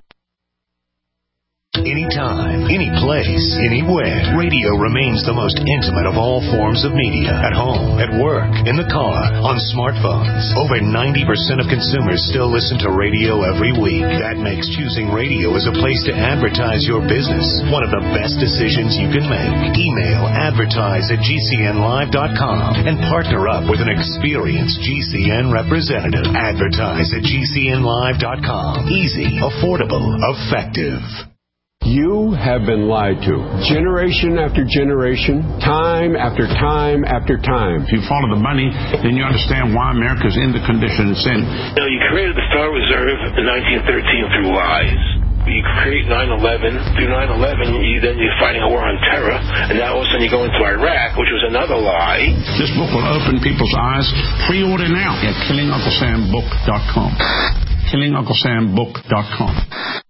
Anytime, any place, anywhere. Radio remains the most intimate of all forms of media. At home, at work, in the car, on smartphones. Over ninety percent of consumers still listen to radio every week. That makes choosing radio as a place to advertise your business one of the best decisions you can make. Email advertise at G C N live dot com and partner up with an experienced G C N representative. Advertise at G C N live dot com. Easy, affordable, effective. You have been lied to. Generation after generation, time after time after time. If you follow the money, then you understand why America's in the condition it's in. You know, you created the Star Reserve in nineteen thirteen through lies. you create nine eleven. Through nine eleven, you, then you're fighting a war on terror, and now all of a sudden you go into Iraq, which was another lie. This book will open people's eyes. Pre-order now at killing uncle sam book dot com. killing uncle sam book dot com.